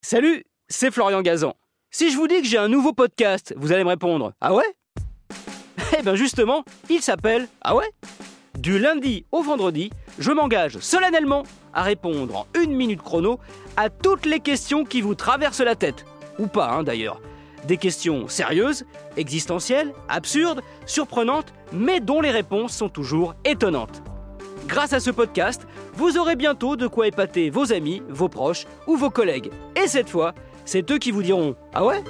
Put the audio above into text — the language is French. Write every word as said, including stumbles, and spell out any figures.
Salut, c'est Florian Gazan. Si je vous dis que j'ai un nouveau podcast, vous allez me répondre « Ah ouais ?» Eh bien justement, il s'appelle « Ah ouais ?» Du lundi au vendredi, je m'engage solennellement à répondre en une minute chrono à toutes les questions qui vous traversent la tête. Ou pas, hein, d'ailleurs. Des questions sérieuses, existentielles, absurdes, surprenantes, mais dont les réponses sont toujours étonnantes. Grâce à ce podcast, vous aurez bientôt de quoi épater vos amis, vos proches ou vos collègues. Et cette fois, c'est eux qui vous diront « Ah ouais ?»